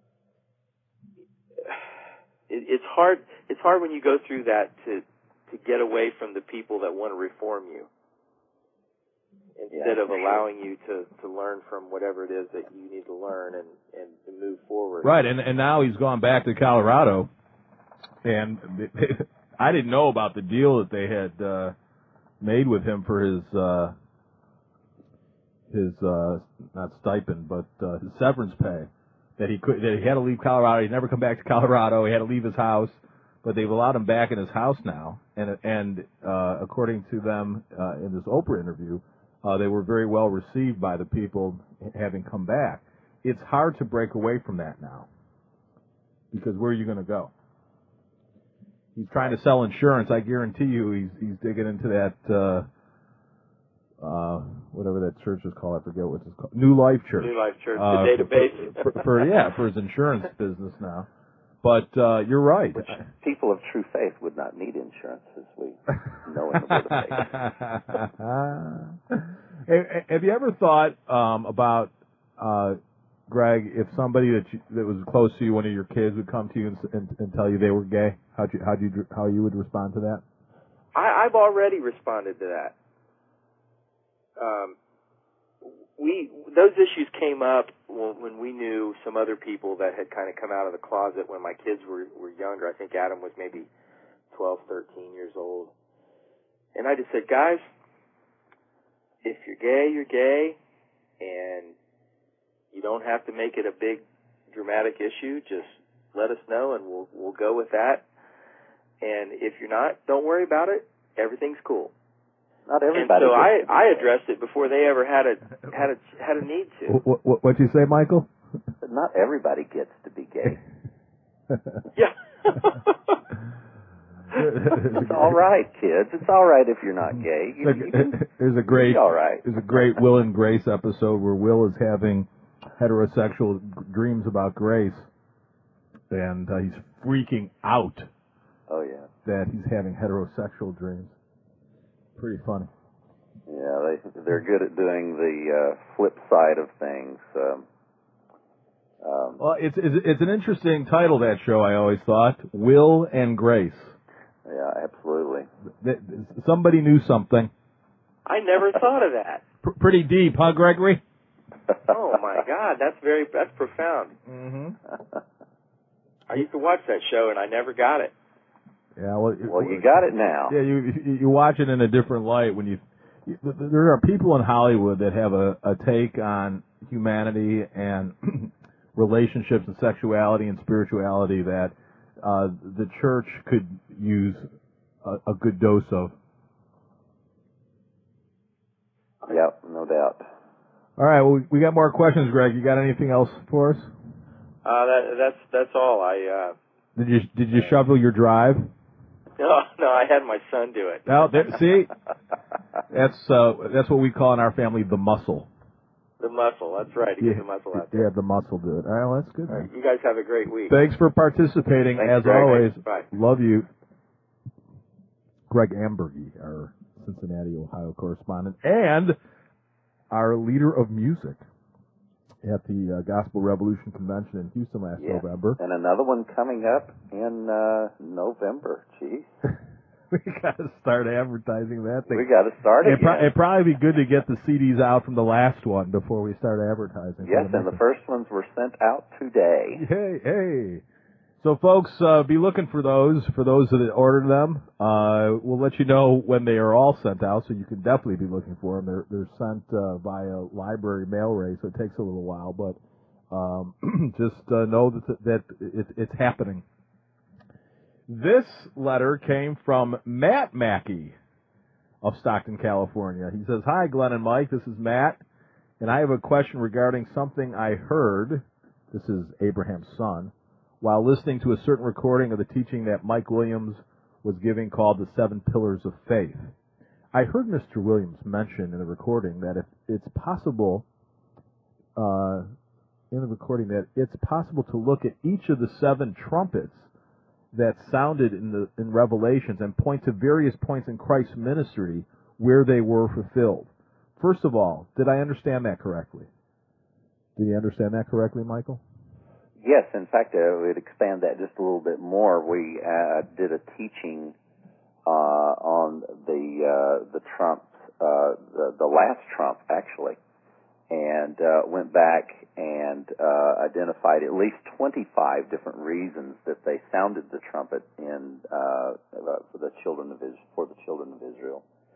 it, it's hard it's hard when you go through that to to get away from the people that want to reform you instead yeah, of allowing you to, to learn from whatever it is that you need to learn and, and to move forward. Right, and and now he's gone back to Colorado, and I didn't know about the deal that they had uh, made with him for his uh, his uh, not stipend, but uh, his severance pay. That he could, that he had to leave Colorado. He'd never come back to Colorado. He had to leave his house, but they've allowed him back in his house now. And and uh, according to them uh, in this Oprah interview, uh, they were very well received by the people having come back. It's hard to break away from that now, because where are you going to go? He's trying to sell insurance. I guarantee you, he's he's digging into that. Uh, Uh, whatever that church is called, I forget what it's called. New Life Church. New Life Church, uh, the database. For, for, for yeah, for his insurance business now. But uh, you're right. Which people of true faith would not need insurance, as we know in the Word of faith. Hey, have you ever thought um, about, uh, Greg, if somebody that you, that was close to you, one of your kids, would come to you and, and, and tell you they were gay? How you how you how you would respond to that? I, I've already responded to that. Um, we those issues came up when, when we knew some other people that had kind of come out of the closet when my kids were, were younger. I think Adam was maybe twelve, thirteen years old. And I just said, guys, if you're gay, you're gay, and you don't have to make it a big dramatic issue. Just let us know, and we'll we'll go with that. And if you're not, don't worry about it. Everything's cool. Not everybody. And so I, I addressed it before they ever had a had a had a need to. What what what'd you say, Michael? Not everybody gets to be gay. Yeah. It's all right, kids. It's all right if you're not gay. You, you can, there's a great all right. There's a great Will and Grace episode where Will is having heterosexual dreams about Grace, and uh, he's freaking out. Oh yeah. That he's having heterosexual dreams. Pretty funny. Yeah, they they're good at doing the uh, flip side of things. Um, um, well, it's, it's it's an interesting title, that show. I always thought Will and Grace. Yeah, absolutely. Somebody knew something. I never thought of that. P- pretty deep, huh, Gregory? Oh my God, that's very that's profound. Mm-hmm. I used to watch that show and I never got it. Yeah, well, well, you got it now. Yeah, you you watch it in a different light when you. you there are people in Hollywood that have a, a take on humanity and relationships and sexuality and spirituality that uh, the church could use a, a good dose of. Yep, no doubt. All right, well, we got more questions, Greg. You got anything else for us? Uh, that, that's that's all. I uh, did you did you shovel your drive? No, no, I had my son do it. Now, there, see, that's uh, that's what we call in our family the muscle. The muscle, that's right. You yeah, get the muscle out there. Yeah, the muscle do it. All right, well, that's good. All right, you guys have a great week. Thanks for participating, Thanks, as Greg. always. Bye. Love you. Greg Ambergy, our Cincinnati, Ohio correspondent, and our leader of music at the uh, Gospel Revolution Convention in Houston last yeah. November. And another one coming up in uh, November. Jeez. We got to start advertising that thing. We got to start it. It'd, pro- it'd probably be good to get the C Ds out from the last one before we start advertising. Yes, and the first ones were sent out today. Hey, hey. So, folks, uh, be looking for those, for those that ordered them. Uh, we'll let you know when they are all sent out, so you can definitely be looking for them. They're, they're sent uh, via library mail ray, so it takes a little while, but um, just uh, know that, that it, it's happening. This letter came from Matt Mackey of Stockton, California. He says, "Hi, Glenn and Mike. This is Matt, and I have a question regarding something I heard." This is Abraham's son. "While listening to a certain recording of the teaching that Mike Williams was giving called The Seven Pillars of Faith. I heard Mister Williams mention in the recording that if it's possible, uh, in the recording that it's possible to look at each of the seven trumpets that sounded in the in Revelations and point to various points in Christ's ministry where they were fulfilled. First of all, did I understand that correctly?" Did you understand that correctly, Michael? Yes, in fact, I would expand that just a little bit more. We uh, did a teaching uh, on the uh, the trumps, uh, the the last trump actually, and uh, went back and uh, identified at least twenty-five different reasons that they sounded the trumpet in uh, for the children of Israel, for the children of Israel.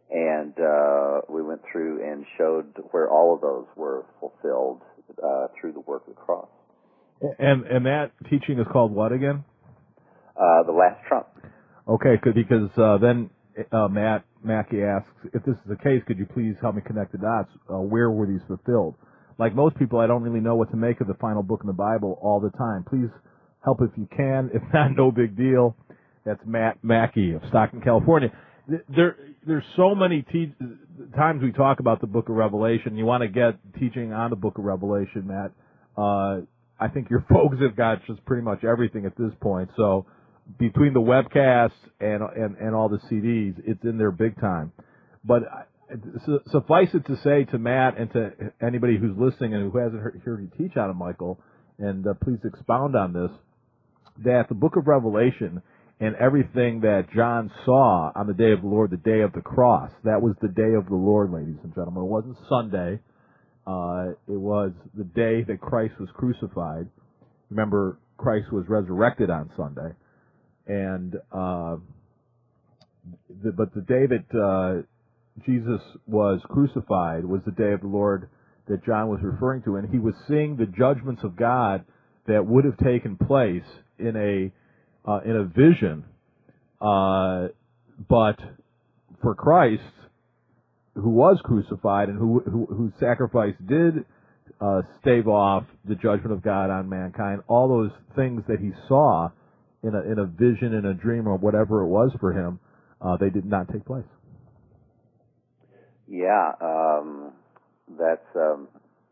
And uh, we went through and showed where all of those were fulfilled uh, through the work of the cross. And and that teaching is called what again? Uh, the last trump. Okay, could, because uh, then uh, Matt Mackey asks, if this is the case, could you please help me connect the dots? Uh, where were these fulfilled? Like most people, I don't really know what to make of the final book in the Bible all the time. Please help if you can. If not, no big deal. That's Matt Mackey of Stockton, California. There, there's so many te- times we talk about the book of Revelation. You want to get teaching on the book of Revelation, Matt. Uh, I think your folks have got just pretty much everything at this point. So between the webcasts and and, and all the C Ds, it's in there big time. But su- suffice it to say to Matt and to anybody who's listening and who hasn't heard, heard you teach on it, Michael, and uh, please expound on this, that the book of Revelation and everything that John saw on the day of the Lord, the day of the cross, that was the day of the Lord, ladies and gentlemen. It wasn't Sunday. Uh, it was the day that Christ was crucified. Remember, Christ was resurrected on Sunday. And, uh, the, but the day that, uh, Jesus was crucified was the day of the Lord that John was referring to. And he was seeing the judgments of God that would have taken place in a, uh, in a vision. Uh, but for Christ, who was crucified and who, who, whose sacrifice did uh, stave off the judgment of God on mankind, all those things that he saw in a, in a vision, in a dream, or whatever it was for him, uh, they did not take place. Yeah, um, that's um,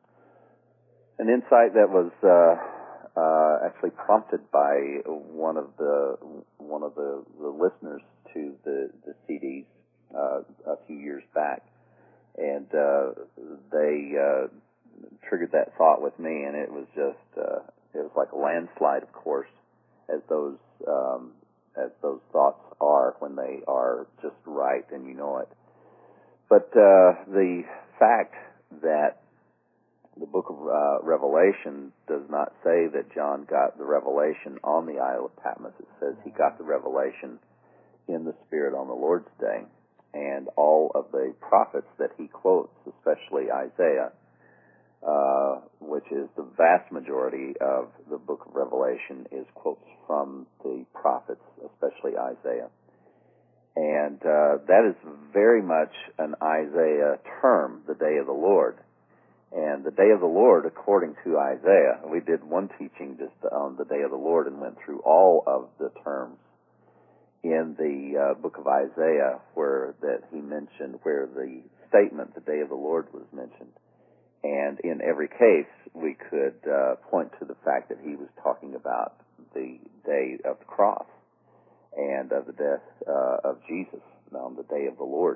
an insight that was uh, uh, actually prompted by one of the one of the, the listeners to the, the C Ds uh, a few years back. And uh, they uh, triggered that thought with me, and it was just, uh, it was like a landslide, of course, as those um, as those thoughts are when they are just right and you know it. But uh, the fact that the book of uh, Revelation does not say that John got the revelation on the Isle of Patmos. It says he got the revelation in the Spirit on the Lord's day. And all of the prophets that he quotes, especially Isaiah, uh, which is the vast majority of the book of Revelation, is quotes from the prophets, especially Isaiah. And uh, that is very much an Isaiah term, the day of the Lord. And the day of the Lord, according to Isaiah, we did one teaching just on the day of the Lord and went through all of the terms in the uh, book of Isaiah where that he mentioned, where the statement, the day of the Lord, was mentioned. And in every case, we could uh, point to the fact that he was talking about the day of the cross and of the death uh, of Jesus on the day of the Lord.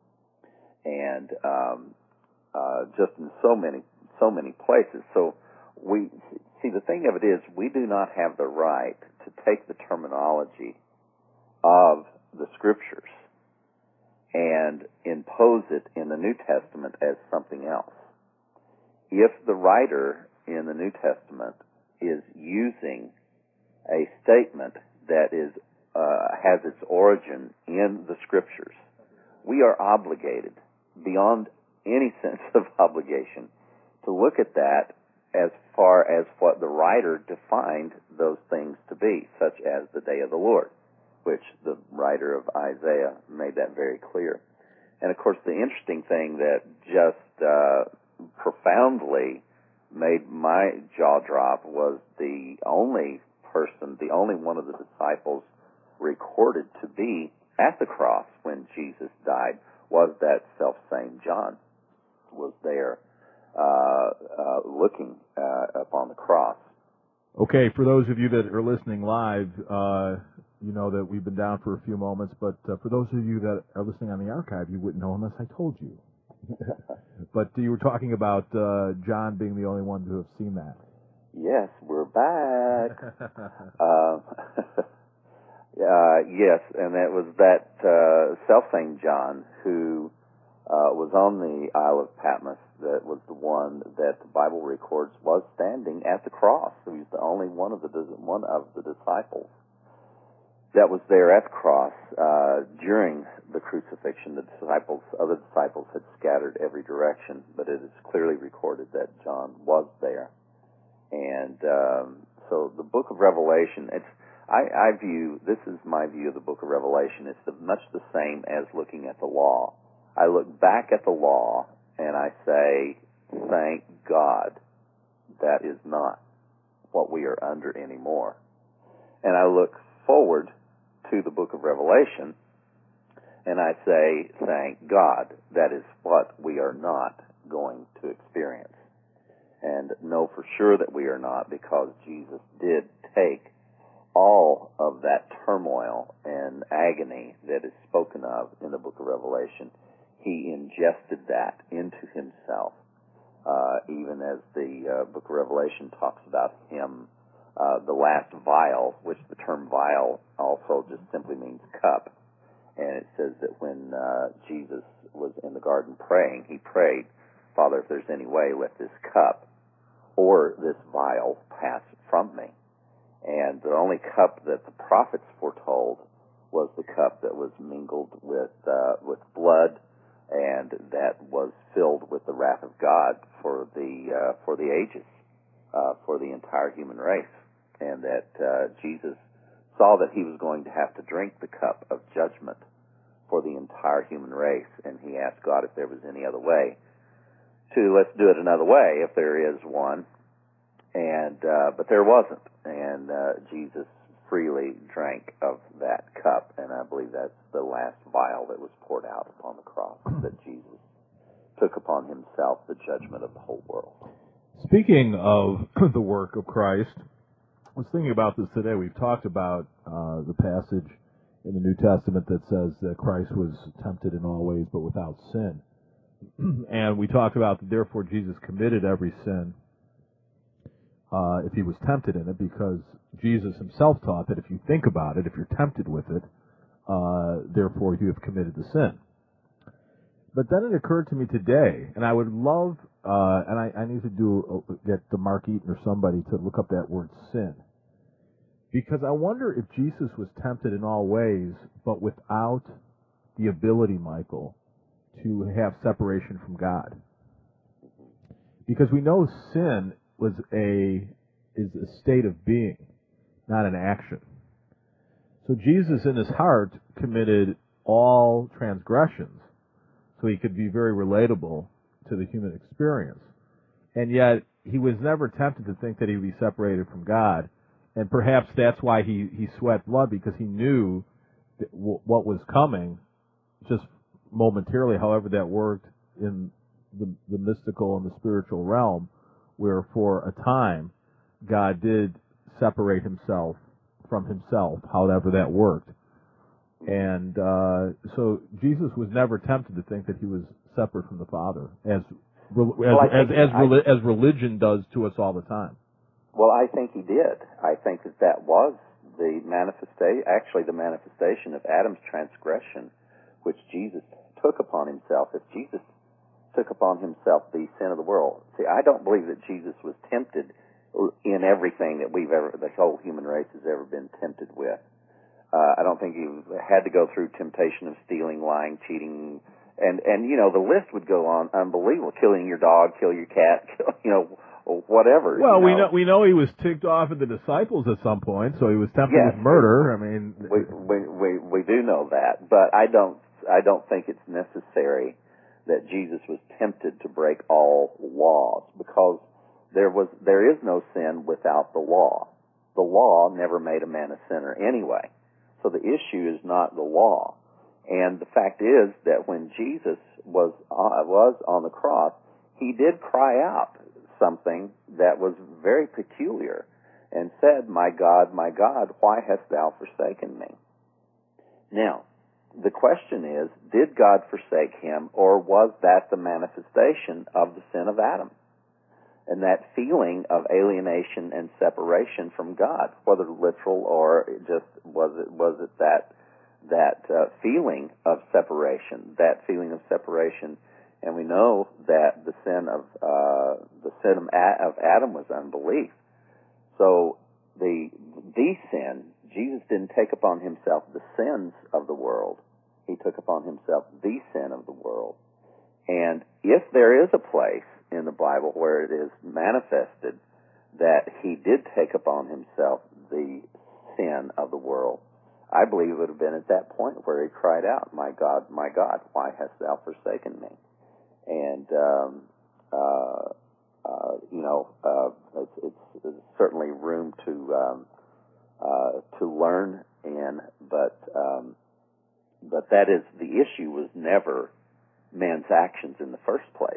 And um, uh, just in so many, so many places. So we see, the thing of it is, we do not have the right to take the terminology of the Scriptures and impose it in the New Testament as something else. If the writer in the New Testament is using a statement that is uh, has its origin in the Scriptures, we are obligated, beyond any sense of obligation, to look at that as far as what the writer defined those things to be, such as the day of the Lord, which the writer of Isaiah made that very clear. And of course, the interesting thing that just uh, profoundly made my jaw drop was the only person, the only one of the disciples recorded to be at the cross when Jesus died was that self-same John, was there uh, uh, looking uh, upon the cross. Okay, for those of you that are listening live, uh, you know that we've been down for a few moments, but uh, for those of you that are listening on the archive, you wouldn't know unless I told you. But you were talking about uh, John being the only one to have seen that. Yes, we're back. uh, uh, yes, and it was that uh, self-same John who uh, was on the Isle of Patmos that was the one that the Bible records was standing at the cross. He was the only one of the one of the disciples that was there at the cross uh, during the crucifixion. The disciples, other disciples had scattered every direction, but it is clearly recorded that John was there. And um, so the book of Revelation, it's I, I view, this is my view of the book of Revelation, it's the, much the same as looking at the law. I look back at the law and I say, thank God that is not what we are under anymore. And I look forward to the book of Revelation and I say, thank God that is what we are not going to experience. And know for sure that we are not, because Jesus did take all of that turmoil and agony that is spoken of in the book of Revelation. He ingested that into himself, uh, even as the uh, book of Revelation talks about him, uh, the last vial, which the term vial also just simply means cup. And it says that when uh, Jesus was in the garden praying, he prayed, Father, if there's any way, let this cup or this vial pass from me. And the only cup that the prophets foretold was the cup that was mingled with uh, with blood, and that was filled with the wrath of God for the uh, for the ages, uh, for the entire human race, and that uh, Jesus saw that he was going to have to drink the cup of judgment for the entire human race, and he asked God if there was any other way to let's do it another way if there is one. And uh, but there wasn't, and uh, Jesus freely drank of that cup, and I believe that's the last vial that was poured out upon the cross, that Jesus took upon himself the judgment of the whole world. Speaking of the work of Christ, I was thinking about this today. We've talked about uh, the passage in the New Testament that says that Christ was tempted in all ways but without sin. And we talked about that therefore Jesus committed every sin Uh, if he was tempted in it, because Jesus himself taught that if you think about it, if you're tempted with it, uh, therefore you have committed the sin. But then it occurred to me today, and I would love, uh, and I, I need to do get the Mark Eaton or somebody to look up that word sin, because I wonder if Jesus was tempted in all ways, but without the ability, Michael, to have separation from God. Because we know sin was a is a state of being, not an action. So Jesus in his heart committed all transgressions, so he could be very relatable to the human experience. And yet he was never tempted to think that he would be separated from God, and perhaps that's why he, he sweat blood, because he knew that w- what was coming just momentarily, however that worked in the, the mystical and the spiritual realm, where for a time God did separate himself from himself, however that worked. And uh, so Jesus was never tempted to think that he was separate from the Father, as as well, as, as, I, reli- as religion does to us all the time. Well, I think he did. I think that that was the manifestation, actually the manifestation of Adam's transgression, which Jesus took upon himself. If Jesus took upon himself the sin of the world. See, I don't believe that Jesus was tempted in everything that we've ever, the whole human race has ever been tempted with. Uh, I don't think he had to go through temptation of stealing, lying, cheating, and, and, you know, the list would go on unbelievable. Killing your dog, kill your cat, kill, you know, whatever. Well, you know. we know we know he was ticked off at the disciples at some point, so he was tempted yes, with murder. I mean, we, we, we, we do know that, but I don't, I don't think it's necessary that Jesus was tempted to break all laws, because there was there is no sin without the law. The law never made a man a sinner anyway. So the issue is not the law. And the fact is that when Jesus was uh, was on the cross, he did cry out something that was very peculiar and said, "My God, my God, why hast thou forsaken me?" Now, the question is, did God forsake him, or was that the manifestation of the sin of Adam? And that feeling of alienation and separation from God, whether literal or just was it was it that that uh, feeling of separation, that feeling of separation, and we know that the sin of uh, the sin of Adam was unbelief. So the the sin, Jesus didn't take upon himself the sins of the world. He took upon himself the sin of the if there is a place in the Bible where it is manifested that he did take upon himself the sin of the world, I believe it would have been at that point where he cried out, "My God, my God, why hast thou forsaken me?" And um, uh, uh, you know, uh, it's, it's, it's certainly room to um, uh, to learn in, but um, but that is the issue. Was never man's actions in the first place.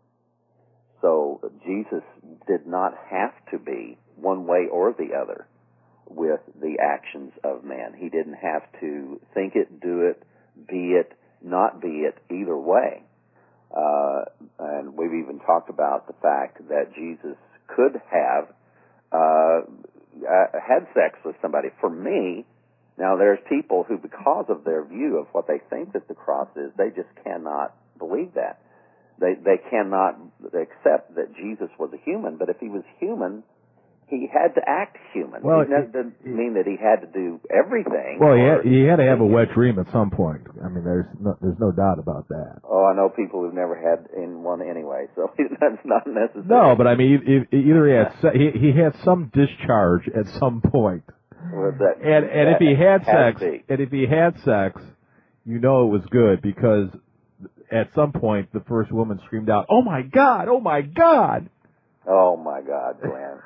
So Jesus did not have to be one way or the other with the actions of man. He didn't have to think it, do it, be it, not be it, either way. Uh, and we've even talked about the fact that Jesus could have uh, had sex with somebody. For me, now there's people who, because of their view of what they think that the cross is, they just cannot believe that. They they cannot accept that Jesus was a human, but if he was human, he had to act human. Well, it doesn't it, mean that he had to do everything. Well, he had, he had to have a wet dream at some point. I mean, there's no, there's no doubt about that. Oh, I know people who've never had in one anyway, so that's not necessary. No, but I mean, if, either he had he, he had some discharge at some point, well, that, and and that if he had sex, be. and if he had sex, you know it was good, because at some point the first woman screamed out, "Oh my God! Oh my God!" Oh my God, Glenn.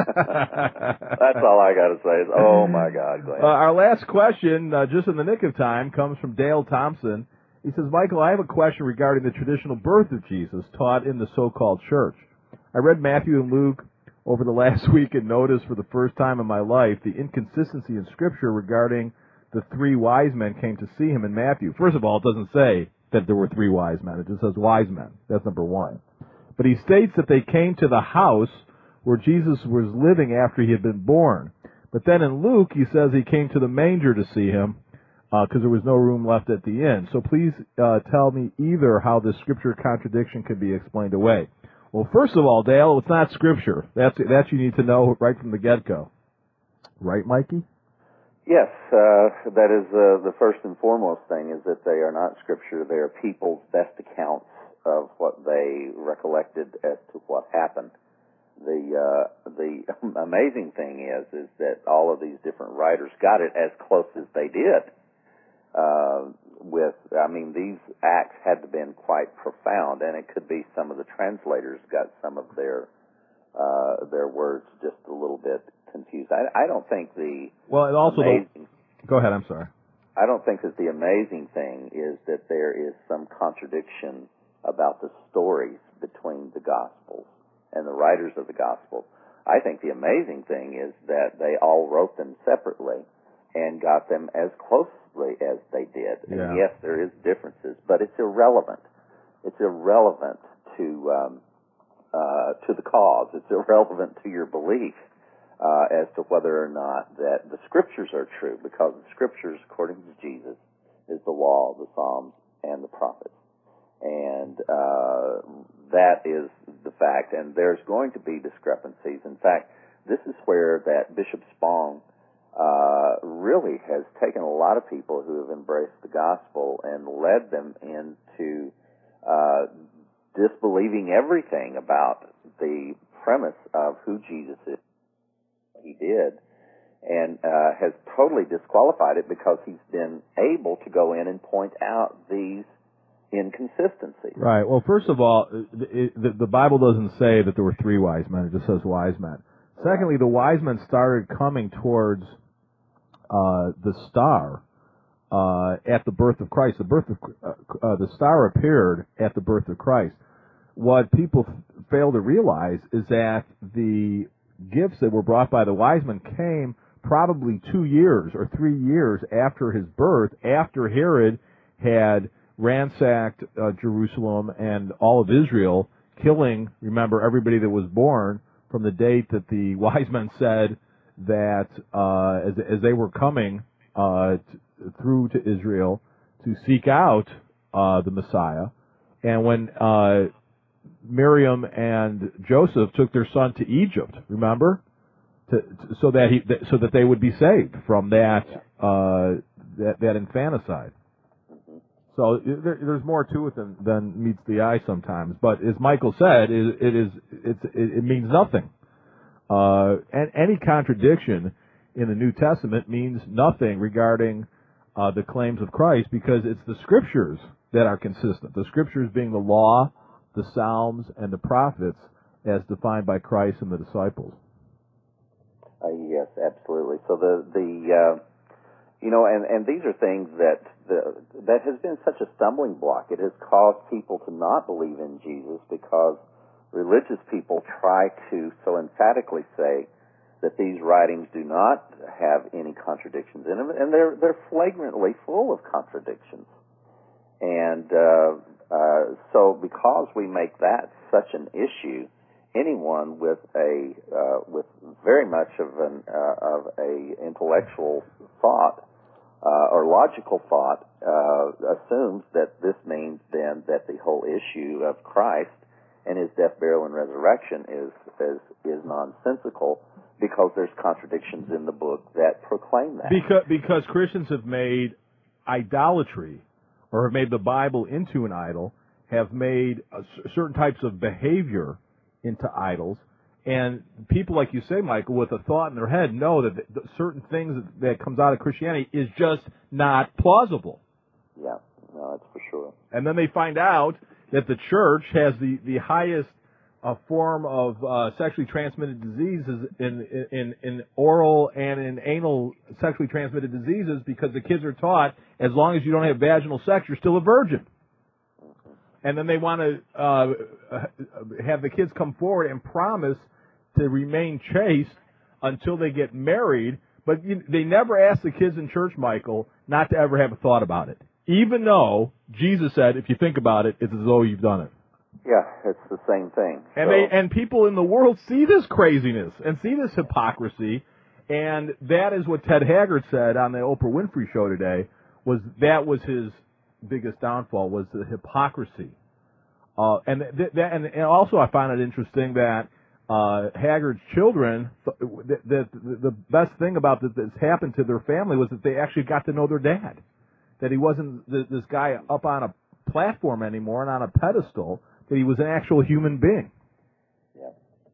That's all I got to say is, oh my God, Glenn. Uh, our last question, uh, just in the nick of time, comes from Dale Thompson. He says, "Michael, I have a question regarding the traditional birth of Jesus taught in the so-called church. I read Matthew and Luke over the last week and noticed for the first time in my life the inconsistency in Scripture regarding the three wise men came to see him in Matthew. First of all, it doesn't say that there were three wise men. It just says wise men. That's number one. But he states that they came to the house where Jesus was living after he had been born. But then in Luke, he says he came to the manger to see him because uh, there was no room left at the inn. So please uh, tell me either how this Scripture contradiction can be explained away." Well, first of all, Dale, it's not Scripture. That's that you need to know right from the get-go. Right, Mikey? Yes, uh, that is uh, the first and foremost thing, is that they are not Scripture. They are people's best accounts of what they recollected as to what happened. The uh, the amazing thing is is that all of these different writers got it as close as they did. Uh, with, I mean, these acts had to have been quite profound, and it could be some of the translators got some of their uh, their words just a little bit confused. I, I don't think the well, and also amazing, the, go ahead. I'm sorry. I don't think that the amazing thing is that there is some contradiction about the stories between the Gospels and the writers of the Gospels. I think the amazing thing is that they all wrote them separately and got them as closely as they did. Yeah. And yes, there is differences, but it's irrelevant. It's irrelevant to um, uh, to the cause. It's irrelevant to your belief uh, as to whether or not that the Scriptures are true, because the Scriptures, according to Jesus, is the law, the Psalms, and the prophets. And uh, that is the fact, and there's going to be discrepancies. In fact, this is where that Bishop Spong uh, really has taken a lot of people who have embraced the gospel and led them into uh, disbelieving everything about the premise of who Jesus is, what he did, and uh, has totally disqualified it because he's been able to go in and point out these inconsistency. Right. Well, first of all, it, the, the Bible doesn't say that there were three wise men. It just says wise men. Secondly, the wise men started coming towards uh, the star uh, at the birth of Christ. The birth of uh, uh, the star appeared at the birth of Christ. What people f- fail to realize is that the gifts that were brought by the wise men came probably two years or three years after his birth, after Herod had ransacked uh, Jerusalem and all of Israel, killing, remember, everybody that was born from the date that the wise men said that uh, as, as they were coming uh, t- through to Israel to seek out uh, the Messiah. And when uh, Miriam and Joseph took their son to Egypt, remember, to, to, so that he th- so that they would be saved from that uh, that, that infanticide. So there, there's more to it than, than meets the eye sometimes. But as Michael said, it, it is it's, it, it means nothing. Uh, and any contradiction in the New Testament means nothing regarding uh, the claims of Christ, because it's the Scriptures that are consistent. The Scriptures being the law, the Psalms, and the prophets as defined by Christ and the disciples. Uh, yes, absolutely. So the the uh, you know, and, and these are things that the, that has been such a stumbling block. It has caused people to not believe in Jesus because religious people try to so emphatically say that these writings do not have any contradictions in them, and they're they're flagrantly full of contradictions. And uh, uh, so, because we make that such an issue, anyone with a uh, with very much of an uh, of a intellectual thought uh, or logical thought uh, assumes that this means then that the whole issue of Christ and his death, burial, and resurrection is is is nonsensical, because there's contradictions in the book that proclaim that. Because because Christians have made idolatry, or have made the Bible into an idol, have made uh, certain types of behavior into idols, and people, like you say, Michael, with a thought in their head, know that the, the certain things that, that comes out of Christianity is just not plausible. Yeah, no, that's for sure. And then they find out that the church has the, the highest uh, form of uh, sexually transmitted diseases in, in, in oral and in anal sexually transmitted diseases, because the kids are taught, as long as you don't have vaginal sex, you're still a virgin. And then they want to uh, have the kids come forward and promise to remain chaste until they get married, but you, they never ask the kids in church, Michael, not to ever have a thought about it. Even though Jesus said, if you think about it, it's as though you've done it. Yeah, it's the same thing. And so. they and people in the world see this craziness and see this hypocrisy, and that is what Ted Haggard said on the Oprah Winfrey Show today. Was that was his biggest downfall, was the hypocrisy. Uh, and th- that, and, and also I find it interesting that uh, Haggard's children, th- that the, the best thing about that that's happened to their family was that they actually got to know their dad. That he wasn't th- this guy up on a platform anymore and on a pedestal, that he was an actual human being. Yeah.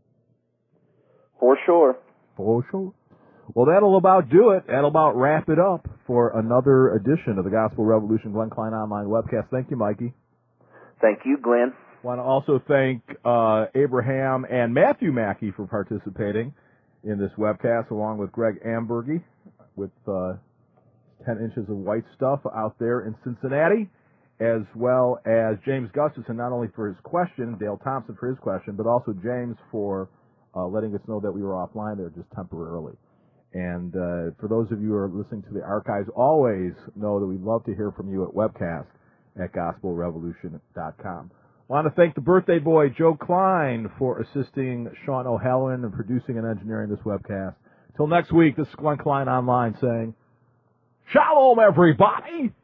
For sure. For sure. Well, that'll about do it. That'll about wrap it up for another edition of the Gospel Revolution Glenn Klein Online Webcast. Thank you, Mikey. Thank you, Glenn. I want to also thank uh, Abraham and Matthew Mackey for participating in this webcast, along with Greg Ambergy with uh, ten inches of white stuff out there in Cincinnati, as well as James Gustafson, not only for his question, Dale Thompson for his question, but also James for uh, letting us know that we were offline there just temporarily. And uh, for those of you who are listening to the archives, always know that we'd love to hear from you at webcast at gospel revolution dot com. I want to thank the birthday boy, Joe Klein, for assisting Sean O'Halloran and producing and engineering this webcast. Till next week, this is Glenn Klein Online saying, Shalom, everybody!